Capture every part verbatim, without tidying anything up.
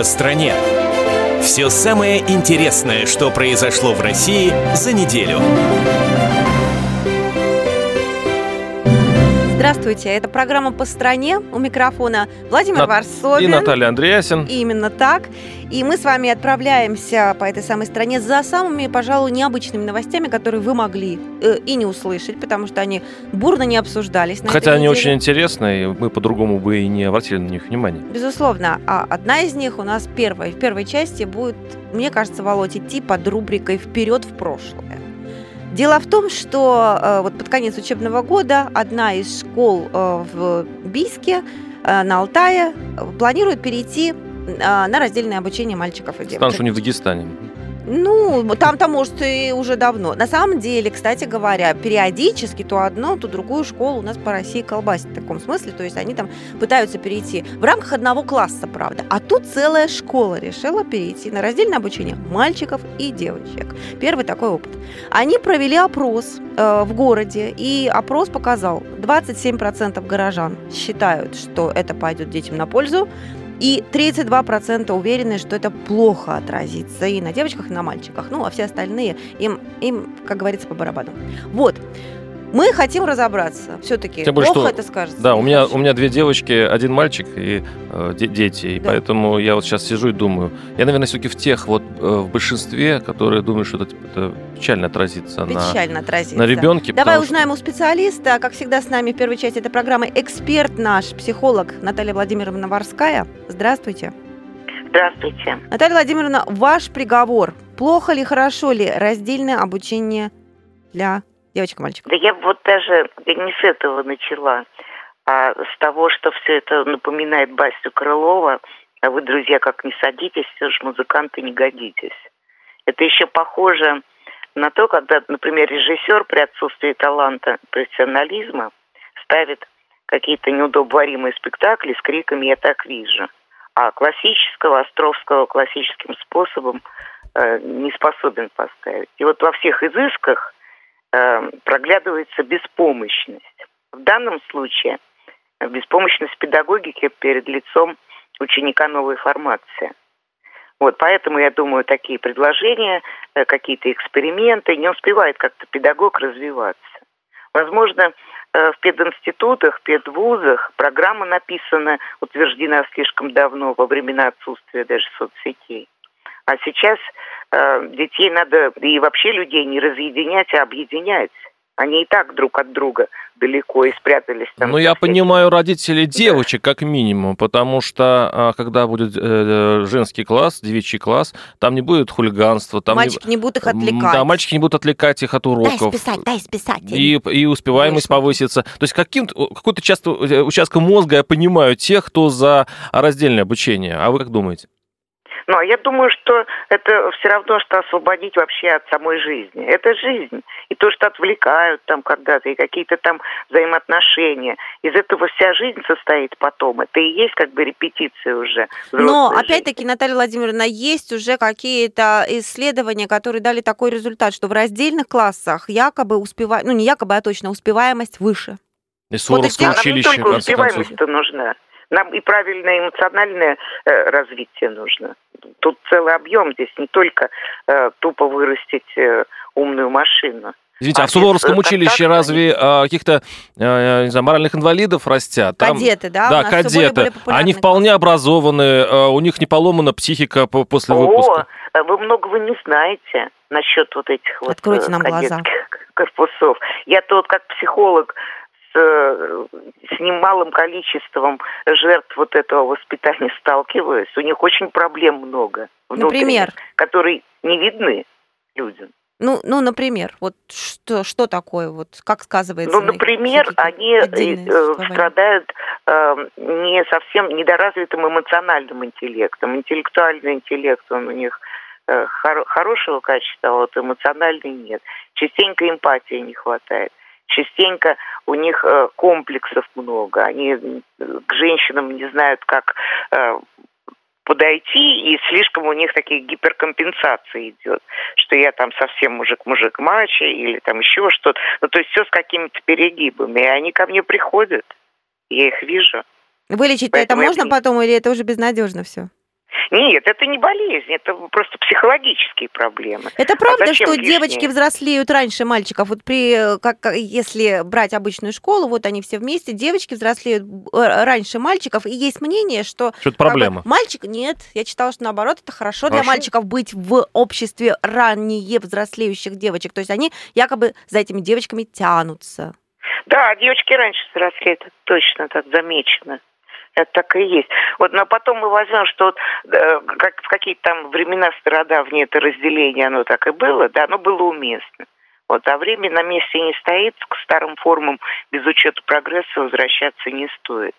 по стране. Все самое интересное, что произошло в России за неделю. Здравствуйте, это программа «По стране». У микрофона Владимир На... Варсобин. И Наталья Андреасин. Именно так. И мы с вами отправляемся по этой самой стране за самыми, пожалуй, необычными новостями, которые вы могли э, и не услышать, потому что они бурно не обсуждались на Хотя этой они неделе. очень интересные, мы по-другому бы и не обратили на них внимания. Безусловно. А одна из них у нас первая. В первой части будет, мне кажется, Володь, идти под рубрикой «Вперед в прошлое». Дело в том, что э, вот под конец учебного года одна из школ э, в Бийске, э, на Алтае, планирует перейти э, на раздельное обучение мальчиков и девочек. Потому что не в Дагестане. Ну, там-то, может, и уже давно. На самом деле, кстати говоря, периодически то одну, то другую школу у нас по России колбасит в таком смысле. То есть они там пытаются перейти в рамках одного класса, правда. А тут целая школа решила перейти на раздельное обучение мальчиков и девочек. Первый такой опыт. Они провели опрос э, в городе, и опрос показал, двадцать семь процентов горожан считают, что это пойдет детям на пользу, и тридцать два процента уверены, что это плохо отразится и на девочках, и на мальчиках. Ну, а все остальные, им, им как говорится, по барабану. Вот. Мы хотим разобраться. Все-таки Тем плохо более, что, это скажется. Да, у меня, у меня две девочки, один мальчик и э, де- дети. И Да. поэтому я вот сейчас сижу и думаю. Я, наверное, все-таки в тех вот, э, в большинстве, которые думают, что это, это печально отразится, Печально на, отразится. на ребенке. Давай потому узнаем у специалиста. Как всегда, с нами в первой части этой программы эксперт наш, психолог Наталья Владимировна Варская. Здравствуйте. Здравствуйте. Наталья Владимировна, ваш приговор. Плохо ли, хорошо ли раздельное обучение для девочек и мальчиков? Да я вот даже не с этого начала, а с того, что все это напоминает Бастю Крылова. А вы, друзья, как не садитесь, все же музыканты не годитесь. Это еще похоже на то, когда, например, режиссер при отсутствии таланта, профессионализма ставит какие-то неудобоваримые спектакли с криками «я так вижу». А классического, Островского классическим способом э, не способен поставить. И вот во всех изысках проглядывается беспомощность. В данном случае беспомощность педагогики перед лицом ученика новой формации. Вот, поэтому, я думаю, такие предложения, какие-то эксперименты, не успевает как-то педагог развиваться. Возможно, в пединститутах, педвузах программа написана, утверждена слишком давно, во времена отсутствия даже соцсетей. А сейчас э, детей надо, и вообще людей не разъединять, а объединять. Они и так друг от друга далеко и спрятались там. Ну, я понимаю родителей девочек, как минимум, потому что, когда будет э, женский класс, девичий класс, там не будет хулиганства. Там мальчики не, не будут их отвлекать. Да, мальчики не будут отвлекать их от уроков. Дай списать, дай списать. И, и успеваемость Точно. повысится. То есть каким-то, какой-то часто участком мозга я понимаю тех, кто за раздельное обучение. А вы как думаете? Ну, я думаю, что это все равно, что освободить вообще от самой жизни. Это жизнь. И то, что отвлекают там когда-то, и какие-то там взаимоотношения. Из этого вся жизнь состоит потом. Это и есть как бы репетиция уже. Но, жизни. опять-таки, Наталья Владимировна, есть уже какие-то исследования, которые дали такой результат, что в раздельных классах якобы успеваемость, ну, не якобы, а точно успеваемость выше. И Суворовское Вот училище, нам не только в конце концов. успеваемость-то нужна. Нам и правильное эмоциональное э, развитие нужно. Тут целый объем. Здесь не только э, тупо вырастить э, умную машину. Извините, а, а в Суворовском без училище контакта разве а, каких-то а, не знаю, моральных инвалидов растят? Там, Кадеты, да? Да, у нас всё более и кадеты. более популярный Они вполне образованы, а, у них не поломана психика по- после выпуска. О, вы многого не знаете насчет вот этих вот Откройте нам глаза. кадетских корпусов. Я-то вот как психолог с, с немалым количеством жертв вот этого воспитания сталкиваюсь. У них очень проблем много. Например? Которые не видны людям. Ну, ну, например, вот что, что такое, вот как сказывается? Ну, на их например, психике они отдельное э, существование? страдают э, не совсем недоразвитым эмоциональным интеллектом. Интеллектуальный интеллект, он у них э, хор- хорошего качества, а вот эмоциональный нет. Частенько эмпатии не хватает. Частенько у них э, комплексов много. Они э, к женщинам не знают, как э, подойти, и слишком у них таких гиперкомпенсаций идет, что я там совсем мужик-мужик мачо или там еще что-то. Ну, то есть все с какими-то перегибами. И они ко мне приходят, я их вижу. Вылечить-то это Поэтому можно я- потом, или это уже безнадежно все? Нет, это не болезнь, это просто психологические проблемы. Это правда, а что лишнее? девочки взрослеют раньше мальчиков? Вот при, как, если брать обычную школу, вот они все вместе, девочки взрослеют раньше мальчиков, и есть мнение, что... Что-то проблема. Как бы, мальчик, нет, я читала, что наоборот, это хорошо, хорошо для мальчиков быть в обществе ранее взрослеющих девочек, то есть они якобы за этими девочками тянутся. Да, девочки раньше взрослеют, это точно так замечено. Это так и есть. Вот, но потом мы возьмем, что вот, э, как в какие-то там времена стародавние это разделение, оно так и было, да, оно было уместно. Вот, а время на месте не стоит, к старым формам без учета прогресса возвращаться не стоит.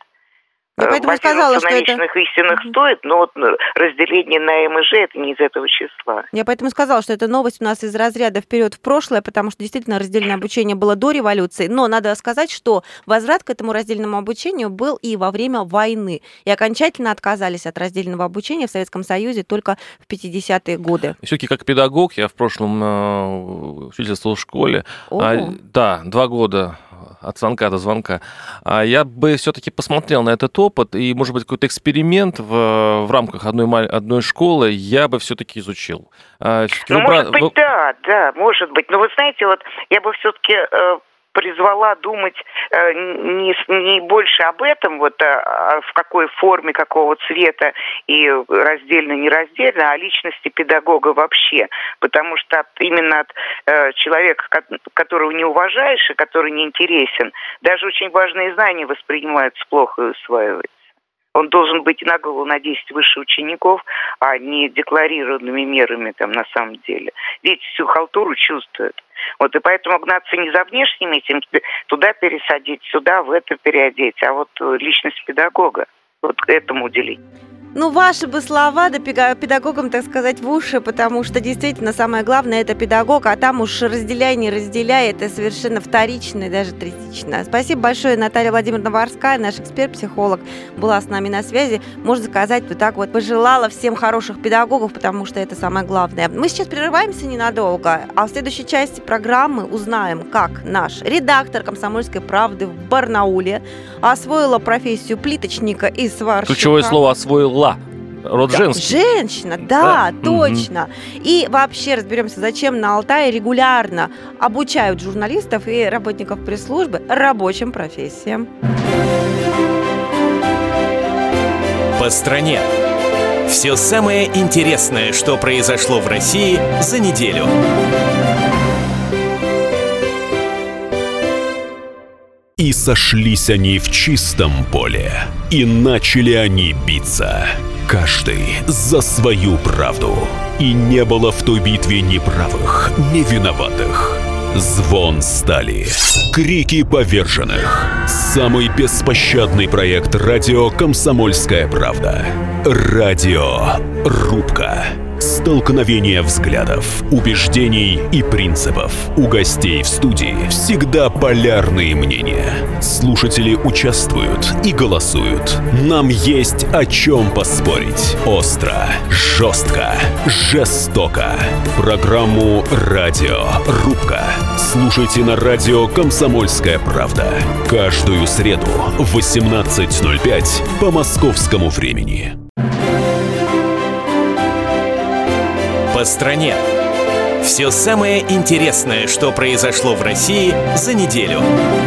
Я поэтому сказала, что на личных это... истинах Угу. стоит, но вот разделение на М и Ж это не из этого числа. Я поэтому сказала, что эта новость у нас из разряда вперед в прошлое, потому что действительно раздельное обучение было до революции. Но надо сказать, что возврат к этому раздельному обучению был и во время войны. И окончательно отказались от раздельного обучения в Советском Союзе только в пятидесятые годы. Все-таки как педагог, я в прошлом э, учительствовал в школе. А, да, два года от звонка до звонка. А я бы все-таки посмотрел на этот опыт, и, может быть, какой-то эксперимент в, в рамках одной, одной школы я бы все-таки изучил. А, ну, выбра... может быть, да, да, может быть. Но вы знаете, вот я бы все-таки... Э... призвала думать э, не, не больше об этом, вот, а, а в какой форме, какого цвета и раздельно, не раздельно, а о личности педагога вообще. Потому что от, именно от э, человека, которого не уважаешь и который не интересен, даже очень важные знания воспринимаются плохо и усваиваются. Он должен быть на голову на десять выше учеников, а не декларированными мерами там на самом деле. Дети всю халтуру чувствуют. Вот и поэтому гнаться не за внешним этим, туда пересадить, сюда, в это переодеть, а вот личность педагога, вот этому уделить. Ну, ваши бы слова, да, педагогам, так сказать, в уши, потому что действительно самое главное – это педагог, а там уж разделяй, не разделяй, это совершенно вторично и даже третично. Спасибо большое, Наталья Владимировна Варская, наш эксперт-психолог, была с нами на связи. Можно сказать, вот так вот пожелала всем хороших педагогов, потому что это самое главное. Мы сейчас прерываемся ненадолго, а в следующей части программы узнаем, как наш редактор «Комсомольской правды» в Барнауле освоила профессию плиточника и сварщика. Ключевое слово «освоила». Род да, женский. Женщина, да, да. точно. Угу. И вообще разберемся, зачем на Алтае регулярно обучают журналистов и работников пресс-службы рабочим профессиям. По стране. Все самое интересное, что произошло в России за неделю. И сошлись они в чистом поле, и начали они биться, каждый за свою правду. И не было в той битве ни правых, ни виноватых. Звон стали, крики поверженных. Самый беспощадный проект радио «Комсомольская правда». Радиорубка. Столкновение взглядов, убеждений и принципов. У гостей в студии всегда полярные мнения. Слушатели участвуют и голосуют. Нам есть о чем поспорить. Остро, жестко, жестоко. Программу «Радиорубка» слушайте на радио «Комсомольская правда». Каждую среду в восемнадцать ноль пять по московскому времени. По стране. Все самое интересное, что произошло в России за неделю.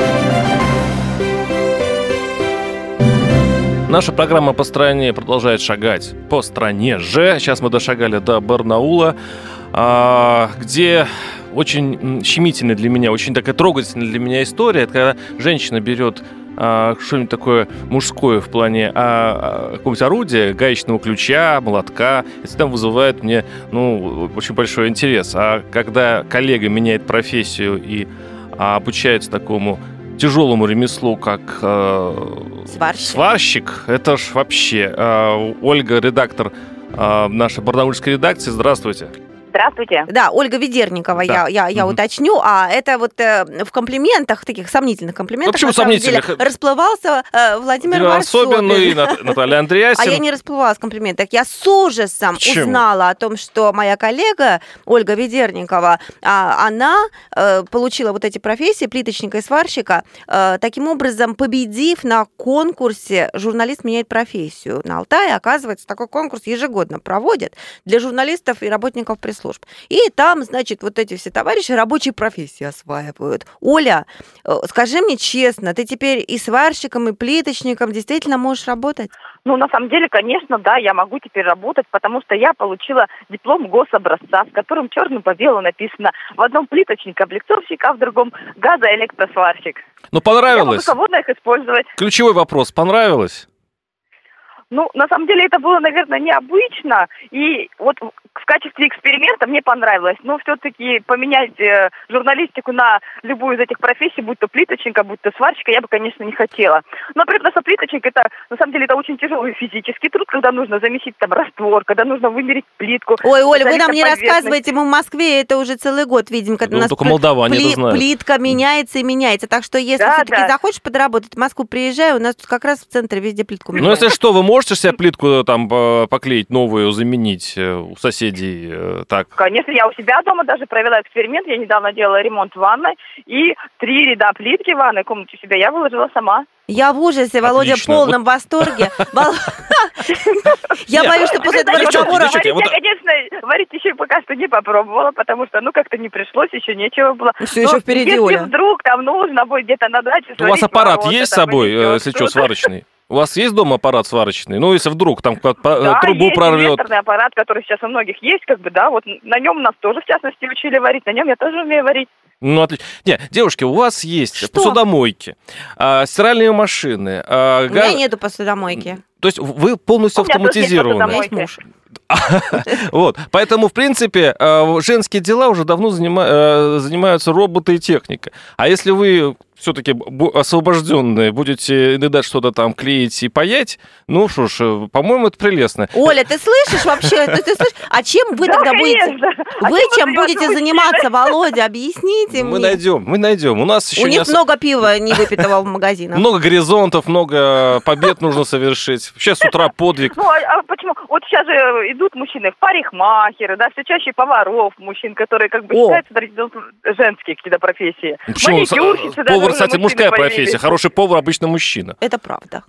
Наша программа «По стране» продолжает шагать по стране же. Сейчас мы дошагали до Барнаула, где очень щемительная для меня, очень такая трогательная для меня история. Это когда женщина берет что-нибудь такое мужское в плане а, какого-нибудь орудия, гаечного ключа, молотка. Это всегда вызывает мне ну, очень большой интерес. А когда коллега меняет профессию и а, обучается такому тяжелому ремеслу, как э, сварщик. сварщик, это ж вообще. Э, Ольга, редактор э, нашей барнаульской редакции. Здравствуйте. Здравствуйте. Да, Ольга Ведерникова, Да. я, я, я Мгм. уточню. А это вот э, в комплиментах, таких сомнительных комплиментах, Ну, почему на самом деле, сомнительных? расплывался э, Владимир Особенно Варсобин. и Нат- Наталья А Андреасин. я не расплывалась в комплиментах. Я с ужасом Почему? узнала о том, что моя коллега Ольга Ведерникова, а, она э, получила вот эти профессии плиточника и сварщика, э, таким образом победив на конкурсе «Журналист меняет профессию». На Алтае, оказывается, такой конкурс ежегодно проводят для журналистов и работников пресс-служб. И там, значит, вот эти все товарищи рабочие профессии осваивают. Оля, э, скажи мне честно, ты теперь и сварщиком, и плиточником действительно можешь работать? Ну, на самом деле, конечно, да, я могу теперь работать, потому что я получила диплом гособразца, в котором черным по белому написано в одном плиточник-облицовщик, а в другом газоэлектросварщик. Ну, Я могу понравилось? свободно их использовать. Ключевой вопрос. Понравилось? Ну, на самом деле, это было, наверное, необычно. И вот в качестве эксперимента мне понравилось. Но все-таки поменять э, журналистику на любую из этих профессий, будь то плиточника, будь то сварщика, я бы, конечно, не хотела. Но, например, потому что плиточник, это, на самом деле, это очень тяжелый физический труд, когда нужно замесить там раствор, когда нужно вымерить плитку. Ой, Оля, вы нам не поверхность. рассказываете, мы в Москве это уже целый год видим, когда Ну, у нас только пли- молдаване это пли- знают. плитка меняется и меняется. Так что если Да, все-таки да. захочешь подработать, в Москву приезжай, у нас тут как раз в центре везде плитку Ну, меняют. если что, вы можете себе плитку там э, поклеить, новую заменить э, у соседей э, так? Конечно, я у себя дома даже провела эксперимент. Я недавно делала ремонт в ванной, и три ряда плитки в ванной комнате у себя я выложила сама. Я в ужасе, Володя в Отлично. полном восторге. Вол- Я Нет, боюсь, что после этого девчонки, разговора... девчонки, Варить вот- я, конечно, варить еще пока что не попробовала, потому что, ну, как-то не пришлось, еще нечего было. Всё Но еще впереди, если Оля. вдруг там нужно будет где-то на даче У вас сварить аппарат мороз, есть с это собой, э, повезёт. если что, сварочный? У вас есть дома аппарат сварочный? Ну, если вдруг там куда-то по- Да, трубу есть прорвет. инверторный аппарат, который сейчас у многих есть, как бы, да, вот на нем нас тоже, в частности, учили варить, на нем я тоже умею варить. Ну, отлично. Не, девушки, у вас есть Что? посудомойки, а, стиральные машины, а, У меня газ- нету посудомойки. То есть вы полностью У меня тоже есть У автоматизированы. меня есть посудомойки. муж. Вот. Поэтому, в принципе, э, женские дела уже давно занима- э, занимаются роботы и техника. А если вы все-таки освобожденные будете иногда что-то там клеить и паять, ну что ж, э, по-моему, это прелестно. Оля, ты слышишь вообще? Ты, ты слышишь? А чем вы Да, тогда будете... конечно. А Вы чем чем заниматься будете мужчины? заниматься, Володя? Объясните Мы мне. найдем, мы найдем. У нас еще У не них ос- много пива не выпитого в магазинах. много горизонтов, много побед нужно совершить. Сейчас с утра подвиг. Ну, а, а почему? Вот сейчас же идут мужчины в парикмахеры, да, все чаще поваров, мужчин, которые как бы О. считаются традиционно женские какие-то профессии. Почему? Маникюрщицы даже Повар, уже кстати, мужчины мужская появились. профессия. Хороший повар обычно мужчина. Это правда.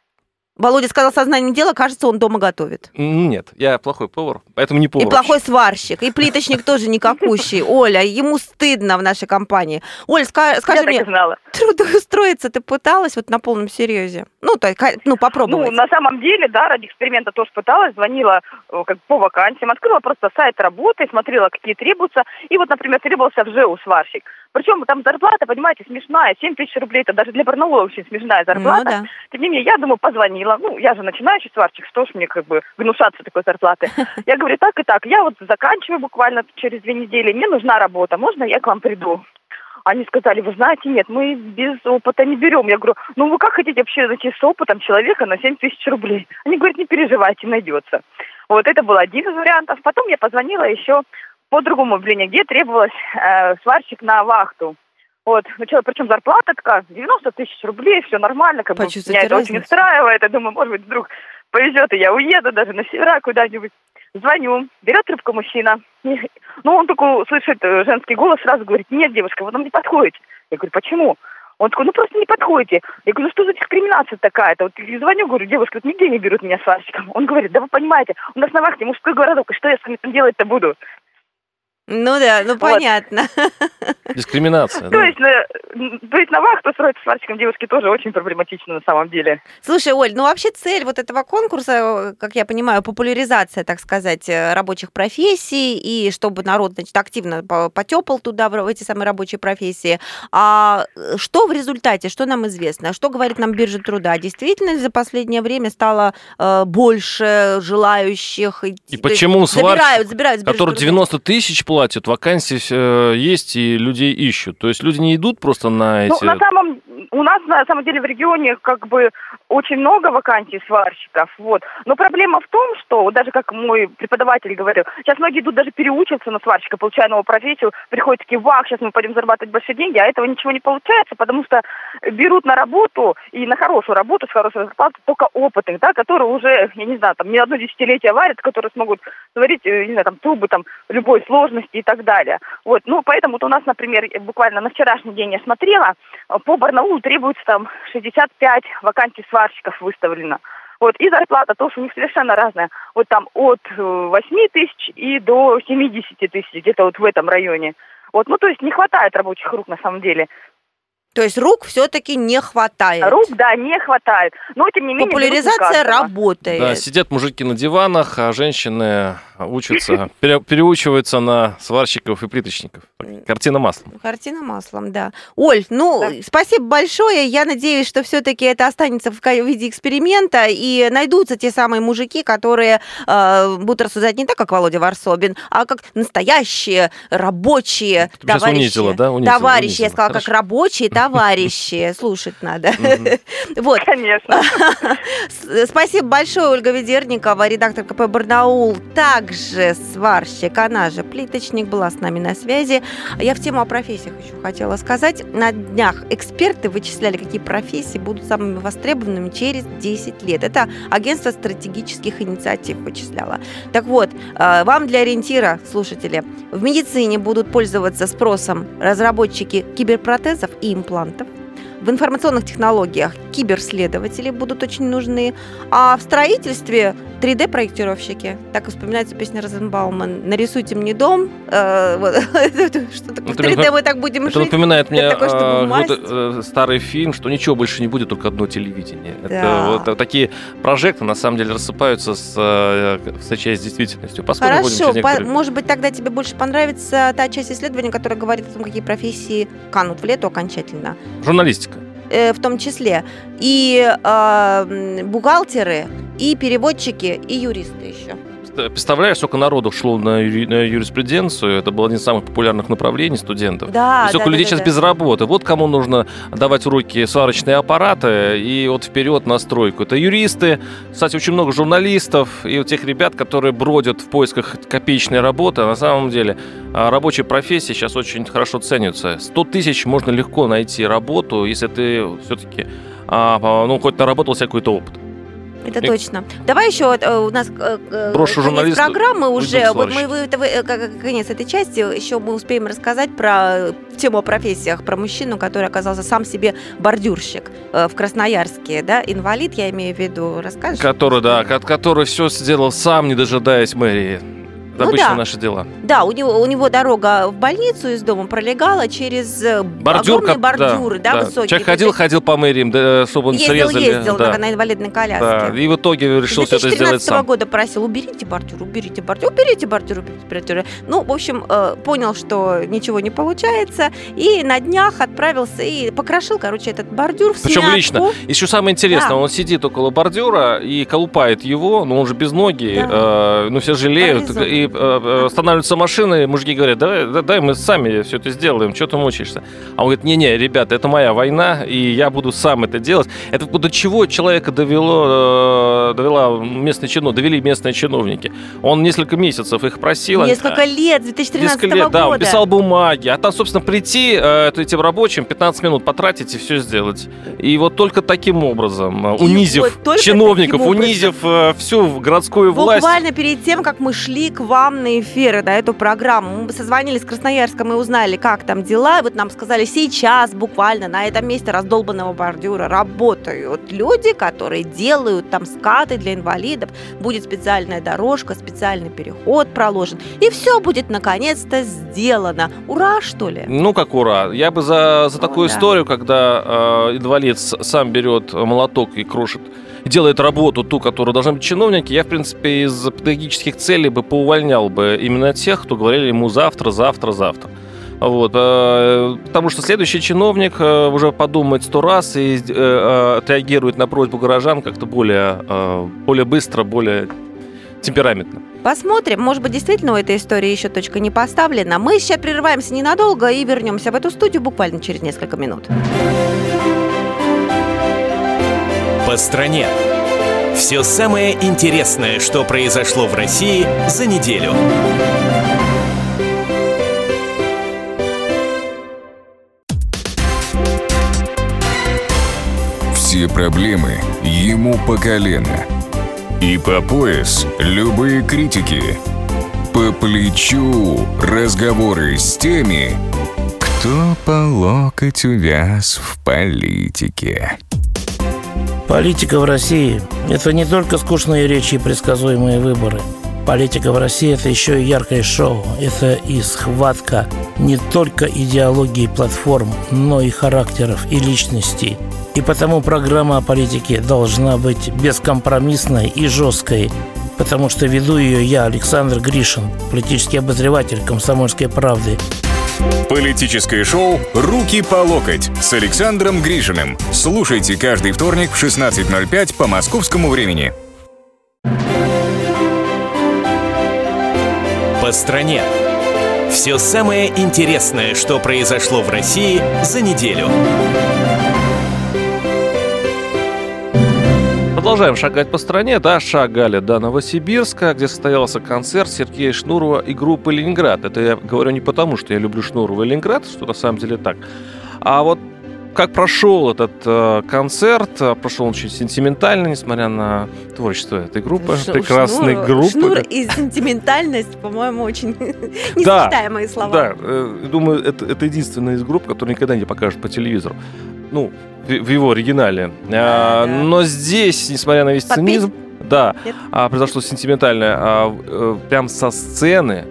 Володя сказал сознанием дела, кажется, он дома готовит. М, Нет, я плохой повар, поэтому не повар. И плохой сварщик, и плиточник тоже никакущий. Оля, ему стыдно в нашей компании. Оль, ска- скажи Я так и мне, знала. трудоустроиться ты пыталась вот на полном серьезе? Ну, то есть, ка- ну, попробовать. Ну, на самом деле, да, ради эксперимента тоже пыталась, звонила э, как по вакансиям, открыла просто сайт работы, смотрела, какие требуются. И вот, например, требовался в ЖЭУ сварщик. Причем там зарплата, понимаете, смешная, семь тысяч рублей, это даже для Барнаула очень смешная зарплата. Ну, да. Тем не менее, я, думаю, позвонила. Ну, я же начинающий сварщик, что ж мне как бы гнушаться такой зарплаты. Я говорю, так и так, я вот заканчиваю буквально через две недели, мне нужна работа, можно я к вам приду? Они сказали, вы знаете, нет, мы без опыта не берем. Я говорю, ну вы как хотите вообще найти с опытом человека на семь тысяч рублей? Они говорят, не переживайте, найдется. Вот это был один из вариантов. Потом я позвонила еще по другому объявлению, где требовалось э, сварщик на вахту. Вот, начала, причем зарплата такая, девяносто тысяч рублей, все нормально, как бы Почувствуйте меня это очень разницу. устраивает. Я думаю, может быть, вдруг повезет, и я уеду даже на севера куда-нибудь. Звоню, берет трубку мужчина. Ну, он такой слышит э, женский голос, сразу говорит, нет, девушка, вы нам не подходите. Я говорю, почему? Он такой, ну просто не подходите. Я говорю, ну что за дискриминация такая-то? Вот я звоню, говорю, девушка, вот нигде не берут меня сварщиком. Он говорит, да вы понимаете, у нас на вахте мужской городок, и что я с вами там делать-то буду? Ну да, ну Вот. понятно. Дискриминация. То да. есть, на, то есть на вахту устроиться сварщиком девушки тоже очень проблематично на самом деле. Слушай, Оль, ну вообще цель вот этого конкурса, как я понимаю, популяризация, так сказать, э, рабочих профессий, и чтобы народ, значит, активно по- потёпал туда, в эти самые рабочие профессии. А э, что в результате, что нам известно? Что говорит нам биржа труда? Действительно ли за последнее время стало э, больше желающих? И то есть почему забирают, сварщик, забирают с биржи который труда? девяносто тысяч платит, вакансии э, есть и людей ищут? То есть люди не идут просто на Ну, эти... на самом, у нас, на самом деле, в регионе как бы очень много вакансий сварщиков, вот. Но проблема в том, что, даже как мой преподаватель говорил, сейчас многие идут даже переучиваться на сварщика, получая новую профессию, приходят такие, вах, сейчас мы пойдем зарабатывать большие деньги, а этого ничего не получается, потому что берут на работу, и на хорошую работу, с хорошей зарплатой, только опытных, да, которые уже, я не знаю, там, не одно десятилетие варят, которые смогут сварить, не знаю, там, трубы, там, любой сложности и так далее. Вот, ну, поэтому вот у нас, например, буквально на вчерашний день я смотрела, по Барнаулу требуется там шестьдесят пять вакансий сварщиков выставлено. Вот, и зарплата тоже у них совершенно разная. Вот там от восьми тысяч и до семидесяти тысяч, где-то вот в этом районе. Вот, ну, то есть не хватает рабочих рук на самом деле. То есть рук все-таки не хватает. Рук, да, не хватает. Но, тем не менее, популяризация работает. Да, сидят мужики на диванах, а женщины учатся, пере, переучиваются на сварщиков и плиточников. Картина маслом. Картина маслом, да. Оль, ну, да. Спасибо большое. Я надеюсь, что все-таки это останется в виде эксперимента, и найдутся те самые мужики, которые э, будут рассуждать не так, как Володя Варсобин, а как настоящие рабочие Ты товарищи. Унизила, да? Унизила, товарищи, унизила. Я сказала, Хорошо. Как рабочие товарищи. Слушать надо. Вот. Конечно. Спасибо большое, Ольга Ведерникова, редактор ка пэ «Барнаул», также сварщик, она же плиточник, была с нами на связи. Я в тему о профессиях еще хотела сказать. На днях эксперты вычисляли, какие профессии будут самыми востребованными через десять лет. Это агентство стратегических инициатив вычисляло. Так вот, вам для ориентира, слушатели, в медицине будут пользоваться спросом разработчики киберпротезов и имплантов. В информационных технологиях киберследователи будут очень нужны, а в строительстве три дэ-проектировщики. Так и вспоминается песня Розенбаума «Нарисуйте мне дом». Э, вот, что такое в три дэ мы так будем это жить. Это напоминает мне такой, э, вот, э, старый фильм, что ничего больше не будет, только одно телевидение. Да. Это, вот, такие прожекты, на самом деле, рассыпаются, с, э, встречаясь с действительностью. Посмотрим, Хорошо, по- может быть, тогда тебе больше понравится та часть исследования, которая говорит о том, какие профессии канут в лету окончательно. Журналистика. В том числе и э, бухгалтеры, и переводчики, и юристы еще. Представляешь, сколько народу шло на, юри, на юриспруденцию, это было одно из самых популярных направлений студентов. Да, и сколько да, людей да, сейчас да. без работы. Вот кому нужно давать уроки сварочные аппараты и вот вперед на стройку. Это юристы, кстати, очень много журналистов и вот тех ребят, которые бродят в поисках копеечной работы. А на самом деле рабочие профессии сейчас очень хорошо ценятся. сто тысяч можно легко найти работу, если ты все-таки ну, хоть наработал себе какой-то опыт. Это и... точно. Давай еще у нас Брошу конец программы уже. Вот мы сварщик. вы, конец этой части еще мы успеем рассказать про тему о профессиях, про мужчину, который оказался сам себе бордюрщик в Красноярске, да, инвалид, я имею в виду, расскажешь? Который, да, который все сделал сам, не дожидаясь мэрии. Это ну обычно да. наши дела. Да, у него, у него дорога в больницу из дома пролегала через Бордюр, огромные бордюры, да, да, да, высокие. Человек ходил, ходил по мэриям, да, чтобы он ездил, срезали. Ездил, да. на, на инвалидной коляске. Да, и в итоге решил все это сделать сам. с две тысячи тринадцатого года просил, уберите бордюр, уберите бордюр, уберите бордюр, уберите бордюр. Ну, в общем, понял, что ничего не получается, и на днях отправился и покрошил, короче, этот бордюр в Причем смятку. лично. Еще самое интересное, да. он сидит около бордюра и колупает его, но он же без ноги, да. э, ну, все жалеют, Повезу. и э, останавливаются машины, мужики говорят, давай, дай мы сами все это сделаем, что ты мучаешься? А он говорит, не-не, ребята, это моя война, и я буду сам это делать. Это до чего человека довело, довела местные чиновники, довели местные чиновники. Он несколько месяцев их просил. Несколько лет, с две тысячи тринадцатого несколько лет, года. Да, он писал бумаги, а там, собственно, прийти э, этим рабочим, пятнадцать минут потратить и все сделать. И вот только таким образом, и унизив вот чиновников, унизив э, всю городскую власть. Буквально перед тем, как мы шли к вам на эфир, на эту программу, мы созвонились с Красноярском и узнали, как там дела. И вот нам сказали, сейчас буквально на этом месте раздолбанного бордюра работают люди, которые делают там скаты для инвалидов. Будет специальная дорожка, специальный переход проложен. И все будет наконец-то сделано. Ура, что ли? Ну, как ура. Я бы за, за такую да. историю, когда э, инвалид сам берет молоток и крошит, делает работу ту, которую должны быть чиновники, я, в принципе, из педагогических целей бы поувольнял бы именно тех, кто говорили ему завтра, завтра, завтра. Вот, потому что следующий чиновник уже подумает сто раз и отреагирует на просьбу горожан как-то более, более быстро, более темпераментно. Посмотрим, может быть, действительно у этой истории еще точка не поставлена. Мы сейчас прерываемся ненадолго и вернемся в эту студию буквально через несколько минут. по стране. Все самое интересное, что произошло в России за неделю. Все проблемы ему по колено. И по пояс любые критики. По плечу разговоры с теми, кто по локоть увяз в политике. Политика в России – это не только скучные речи и предсказуемые выборы. Политика в России – это еще и яркое шоу. Это и схватка не только идеологии платформ, но и характеров и личностей. И потому программа о политике должна быть бескомпромиссной и жесткой, потому что веду ее я, Александр Гришин, политический обозреватель «Комсомольской правды». Политическое шоу «Руки по локоть» с Александром Гришиным. Слушайте каждый вторник в шестнадцать ноль пять по московскому времени. По стране. Все самое интересное, что произошло в России за неделю. Продолжаем шагать по стране, да, шагали до Новосибирска, где состоялся концерт Сергея Шнурова и группы «Ленинград». Это я говорю не потому, что я люблю Шнурова и Ленинград, что на самом деле так. А вот как прошел этот э, концерт, прошел он очень сентиментально, несмотря на творчество этой группы, Ш- прекрасной шнур, группы. Шнур да. и сентиментальность, по-моему, очень Да, несочетаемые слова. Да, э, думаю, это, это единственная из групп, которую никогда не покажут по телевизору. Ну, в, в его оригинале. Да, а, да. Но здесь, несмотря на весь Подпеть? цинизм, да, Нет? а, произошло сентиментальное. А, э, прям со сцены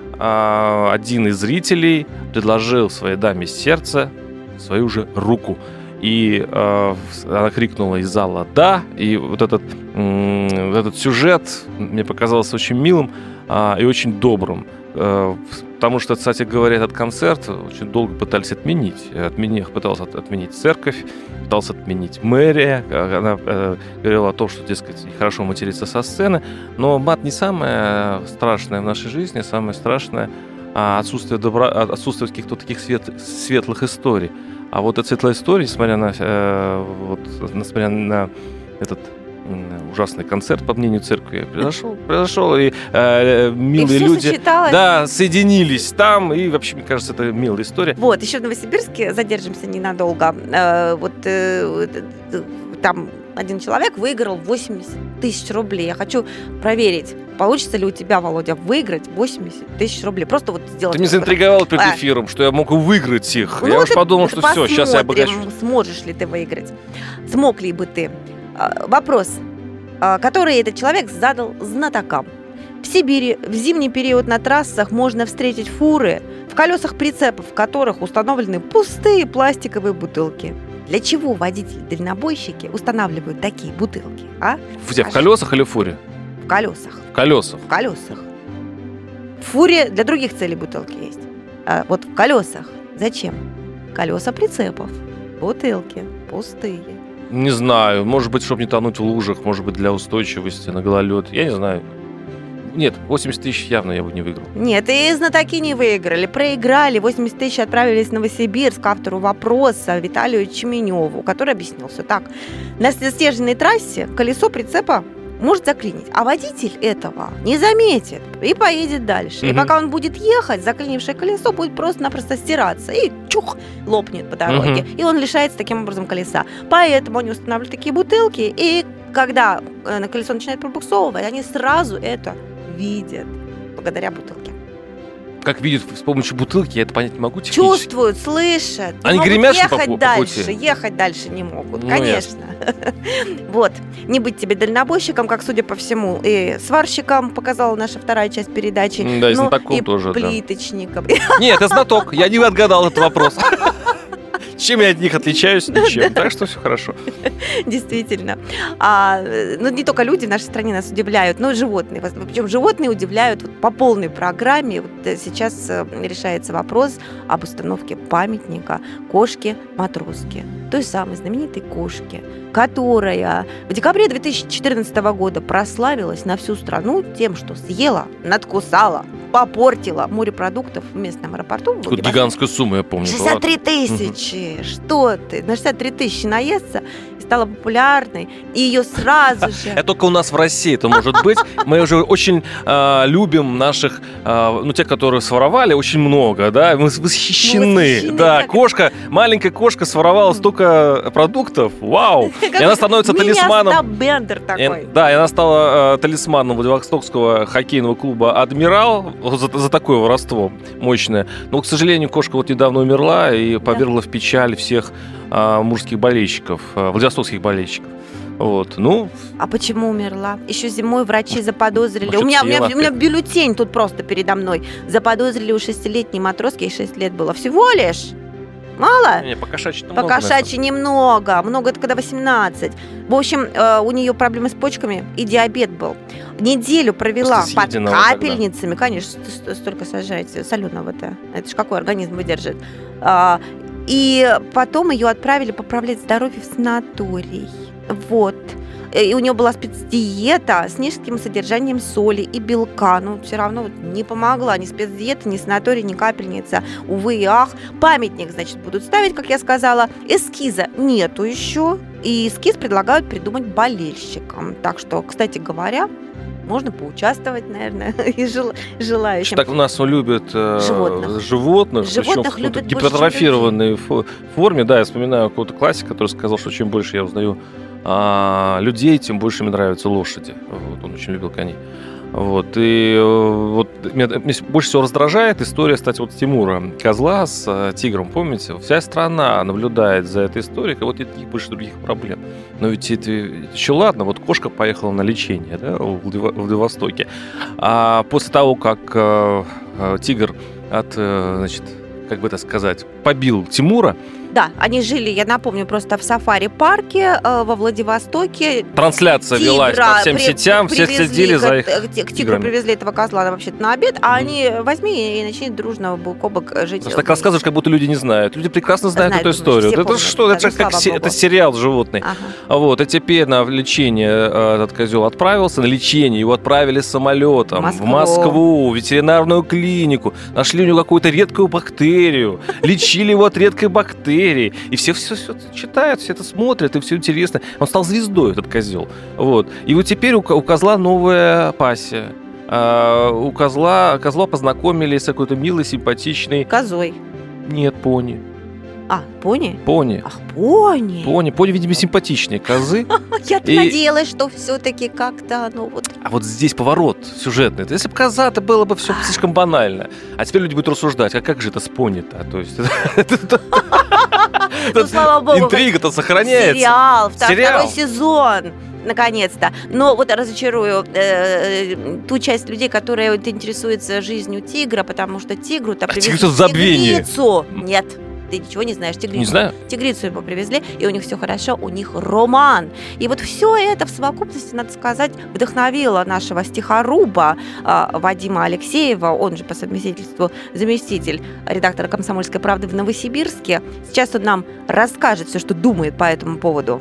а, один из зрителей предложил своей даме сердца свою же руку. И э, она крикнула из зала «да!». И вот этот, м- этот сюжет мне показался очень милым э, и очень добрым. Э, потому что, кстати говоря, этот концерт очень долго пытались отменить. Отменить пыталась от, отменить церковь, пыталась отменить мэрия. Она э, говорила о том, что, дескать, нехорошо материться со сцены. Но мат не самое страшное в нашей жизни. Самое страшное а отсутствие, добра, отсутствие каких-то таких свет, светлых историй. А вот эта светлая история, несмотря на, э, вот, несмотря на этот э, ужасный концерт, по мнению церкви, произошел, произошел и э, милые и все люди сочеталось. да, соединились там, и вообще, мне кажется, это милая история. Вот, еще в Новосибирске задержимся ненадолго. Э, вот э, э, там один человек выиграл восемьдесят тысяч рублей. Я хочу проверить, получится ли у тебя, Володя, выиграть восемьдесят тысяч рублей. Просто вот сделать... Ты меня заинтриговал перед эфиром, что я мог выиграть их. Ну, я вот уж подумал, что все, сейчас я посмотрим, обогащусь. сможешь ли ты выиграть. Смог ли бы ты. А, Вопрос, а, который этот человек задал знатокам. В Сибири в зимний период на трассах можно встретить фуры, в колесах прицепов в которых установлены пустые пластиковые бутылки. Для чего водители-дальнобойщики устанавливают такие бутылки, а? Где, в колесах или в фуре? В колесах. В колесах. В колесах. В фуре для других целей бутылки есть. А вот в колесах. Зачем? Колеса прицепов. Бутылки пустые. Не знаю, может быть, чтобы не тонуть в лужах, может быть, для устойчивости на гололед. Я не знаю. Нет, восемьдесят тысяч явно я бы не выиграл. Нет, и знатоки не выиграли, проиграли. восемьдесят тысяч отправились в Новосибирск к автору вопроса Виталию Чеменеву, который объяснил все так. На заснеженной трассе колесо прицепа может заклинить, а водитель этого не заметит и поедет дальше. Мгм. И пока он будет ехать, заклинившее колесо будет просто-напросто стираться и чух, лопнет по дороге. Мгм. И он лишается таким образом колеса. Поэтому они устанавливают такие бутылки, и когда э, на колесо начинает пробуксовывать, они сразу это видят благодаря бутылке. Как видят с помощью бутылки, я это понять не могу технически. Чувствуют, слышат. Не Они могут гремят, что ехать по- по дальше. пути? Ехать дальше не могут, Ну, конечно. Вот. Не быть тебе дальнобойщиком, как, судя по всему, и сварщиком показала наша вторая часть передачи. М, да, и ну, знатоком и тоже, да. плиточником. Нет, я знаток, я не отгадал этот вопрос. Чем я от них отличаюсь? Ничем. Так что все хорошо. Действительно. А, ну, не только люди в нашей стране нас удивляют, но и животные. Причем животные удивляют вот по полной программе. Вот сейчас э, решается вопрос об установке памятника кошке-матроске. Той самой знаменитой кошке, которая в декабре две тысячи четырнадцатого года прославилась на всю страну тем, что съела, надкусала, попортила морепродуктов в местном аэропорту. в Тут Владивостоке. гигантская сумма, я помню. была. шестьдесят три тысячи! Что ты? На шестьдесят три тысячи наесться и стала популярной, и ее сразу же... Это только у нас в России это может быть. Мы уже очень э, любим наших, э, ну, тех, которые своровали, очень много, да, мы восхищены. Мы восхищены, да, как... кошка, маленькая кошка своровала столько продуктов, вау. И она становится талисманом... Остап Бендер такой. И, да, и она стала э, талисманом Владивостокского хоккейного клуба «Адмирал» за, за такое воровство мощное. Но, к сожалению, кошка вот недавно умерла и повергла в печаль всех э, мужских болельщиков, э, владивостокских болельщиков. Вот, ну... А почему умерла? Еще зимой врачи заподозрили. Может, У меня, у, меня, съела. у меня бюллетень тут просто передо мной. Заподозрили у шестилетней матроски, ей шесть лет было. Всего лишь? Мало? Не, по кошачьи По кошачьи немного. Много это когда восемнадцать. В общем, э, у нее проблемы с почками и диабет был. Неделю провела под капельницами. Тогда. Конечно, столько сажаете соленого-то. Это ж какой организм выдержит. А, и потом ее отправили поправлять здоровье в санаторий. Вот. И у нее была спецдиета с низким содержанием соли и белка. Но все равно вот не помогла ни спецдиета, ни санаторий, ни капельница. Увы и ах. Памятник, значит, будут ставить, как я сказала. Эскиза нету еще. И эскиз предлагают придумать болельщикам. Так что, кстати говоря, можно поучаствовать, наверное, и жел- желающим. Так у нас любят э, животных. Животных, животных причем любят в гипертрофированной фо- форме. Да, я вспоминаю какого-то классика, который сказал, что чем больше я узнаю а, людей, тем больше мне нравятся лошади. Вот, он очень любил коней. Вот, и вот меня, меня больше всего раздражает история, кстати, вот Тимура Козла с э, тигром, помните? Вся страна наблюдает за этой историей, как вот никаких больше других проблем. Но ведь это еще ладно, вот кошка поехала на лечение, да, в Владивостоке. А после того, как э, э, тигр от, э, значит, как бы это сказать, побил Тимура. Да, они жили, я напомню, просто в сафари-парке э, во Владивостоке. Трансляция Тигра велась по всем при, сетям, все следили к, за их к, к тигру тиграми. Привезли этого козла вообще-то на обед, а mm. они возьми и начни дружно бок о бок жить. Просто так рассказываешь, как будто люди не знают. Люди прекрасно знают, знают эту историю. Это помнят, что? да, Это, ну, как се- это сериал животный. Ага. Вот. И теперь на лечение этот козел отправился. На лечение его отправили самолетом Москву. в Москву, в ветеринарную клинику. Нашли у него какую-то редкую бактерию. Лечили его от редкой бактерии. И все все, все читают, все это смотрят, и все интересно. Он стал звездой, этот козел. Вот. И вот теперь у, у козла новая пассия. А, у козла, козла познакомили с какой-то милой, симпатичной... Козой. Нет, пони. А, пони? Пони. Ах, пони. Пони. Пони, видимо, симпатичнее козы. Я-то И- надеялась, что все-таки как-то, ну вот... А вот здесь поворот сюжетный. Если бы коза, то было бы все слишком банально. А теперь люди будут рассуждать, а как же это с пони-то? То есть... Ну, слава богу, интрига-то сохраняется. Сериал, втор- Сериал. второй сезон. Наконец-то. Но вот разочарую э, ту часть людей, которые вот интересуются жизнью тигра, потому что тигру-то А привезли тигр-то в забвении. тигрицу. Нет. Ты ничего не знаешь, тигрицу. Не знаю. Тигрицу ему привезли, и у них все хорошо, у них роман. И вот все это в совокупности, надо сказать, вдохновило нашего стихоруба э, Вадима Алексеева, он же по совместительству заместитель редактора «Комсомольской правды» в Новосибирске. Сейчас он нам расскажет все, что думает по этому поводу.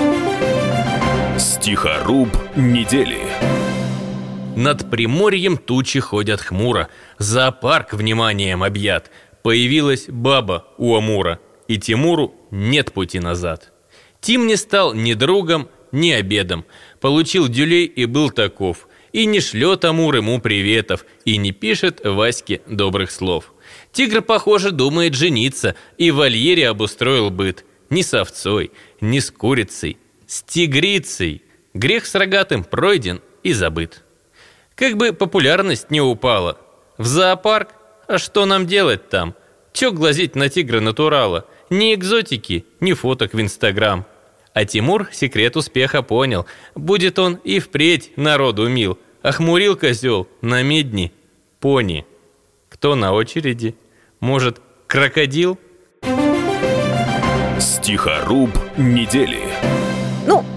Стихоруб недели. Над Приморьем тучи ходят хмуро, зоопарк вниманием объят. Появилась баба у Амура, и Тимуру нет пути назад. Тим не стал ни другом, ни обедом. Получил дюлей и был таков. И не шлет Амур ему приветов, и не пишет Ваське добрых слов. Тигр, похоже, думает жениться, и в вольере обустроил быт. Ни с овцой, ни с курицей, с тигрицей. Грех с рогатым пройден и забыт. Как бы популярность не упала. В зоопарк? А что нам делать там? Чё глазеть на тигра натурала? Ни экзотики, ни фоток в Инстаграм. А Тимур секрет успеха понял. Будет он и впредь народу мил. Охмурил козел на медни пони. Кто на очереди? Может, крокодил? Стихоруб недели. Ну,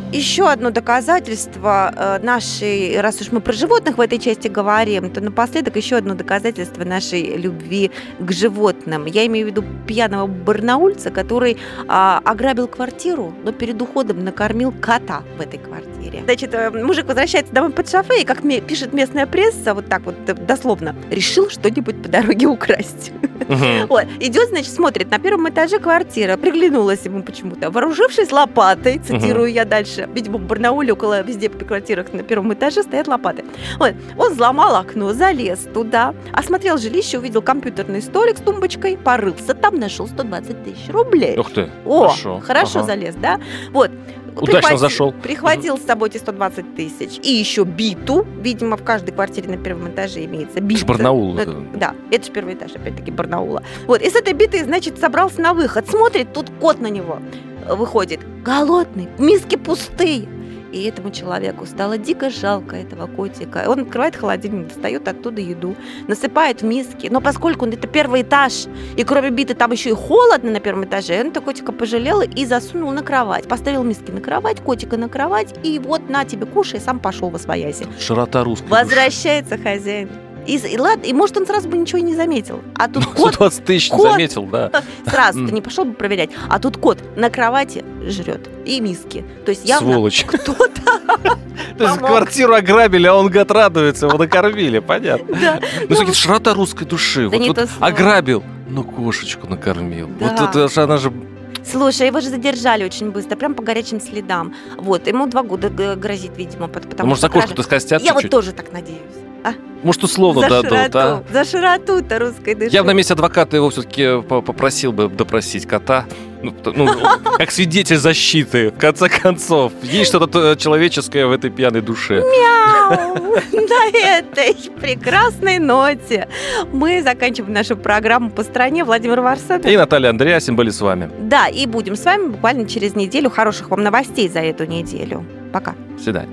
еще одно доказательство э, нашей, раз уж мы про животных в этой части говорим, то напоследок еще одно доказательство нашей любви к животным. Я имею в виду пьяного барнаульца, который а, ограбил квартиру, но перед уходом накормил кота в этой квартире. Значит, мужик возвращается домой под шофе, и, как ме- пишет местная пресса, вот так вот дословно, решил что-нибудь по дороге украсть. Uh-huh. Вот. Идет, значит, смотрит, на первом этаже квартира, приглянулась ему почему-то, вооружившись лопатой, цитирую uh-huh. я дальше, видимо, в Барнауле около везде по квартирах на первом этаже стоят лопаты. Вот. Он взломал окно, залез туда, осмотрел жилище, увидел компьютерный столик с тумбочкой, порылся, там нашел сто двадцать тысяч рублей. Ух ты, О, хорошо. Хорошо ага. залез, да? Вот. Удачно Прихватил, зашел. Прихватил uh-huh. с собой эти сто двадцать тысяч. И еще биту. Видимо, в каждой квартире на первом этаже имеется бита. Это Барнаул. Это, да, это же первый этаж, опять-таки, Барнаула. Вот, и с этой битой, значит, собрался на выход. Смотрит, тут кот на него выходит. Голодный, миски пустые. И этому человеку стало дико жалко этого котика. Он открывает холодильник, достает оттуда еду, насыпает в миски. Но поскольку это первый этаж, и кроме биты там еще и холодно на первом этаже, он этого котика пожалел и засунул на кровать. Поставил миски на кровать, котика на кровать, и вот на тебе кушай, сам пошел восвояси. Широта русской Возвращается души. Хозяин. И, и ладно, и может он сразу бы ничего и не заметил. А тут кот... сто двадцать тысяч не заметил, да. Сразу-то не пошел бы проверять. А тут кот на кровати жрет и миски. То есть явно сволочь. Кто-то То есть квартиру ограбили, а он год радуется, его накормили, понятно. Да. Ну, кстати, широта русской души. Да вот, вот ограбил, но кошечку накормил. Да. Вот это же она же... Слушай, его же задержали очень быстро, прям по горячим следам. Вот, ему два года грозит, видимо, потому ну, может, за кошку-то скостят Я чуть-чуть? вот тоже так надеюсь. А? Может, условно за дадут, широту, а? За широту-то русской души. Я бы на месте адвоката его все-таки попросил бы допросить кота. Ну, ну, как свидетель защиты, в конце концов. Есть что-то человеческое в этой пьяной душе. Мяу! На этой прекрасной ноте мы заканчиваем нашу программу «По стране». Владимир Варсобин и Наталья Андреасин были с вами. Да, и будем с вами буквально через неделю. Хороших вам новостей за эту неделю. Пока. До свидания.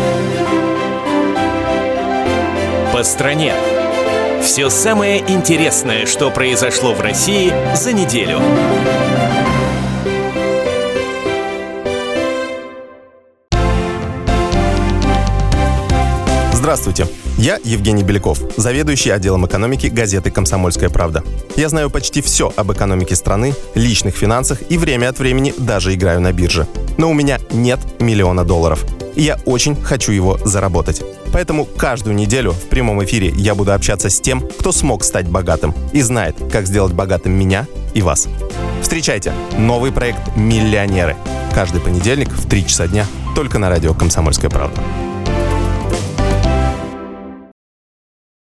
По стране. Все самое интересное, что произошло в России за неделю. Здравствуйте, я Евгений Беляков, заведующий отделом экономики газеты «Комсомольская правда». Я знаю почти все об экономике страны, личных финансах и время от времени даже играю на бирже. Но у меня нет миллиона долларов, и я очень хочу его заработать. Поэтому каждую неделю в прямом эфире я буду общаться с тем, кто смог стать богатым и знает, как сделать богатым меня и вас. Встречайте новый проект «Миллионеры». Каждый понедельник в три часа дня только на радио «Комсомольская правда».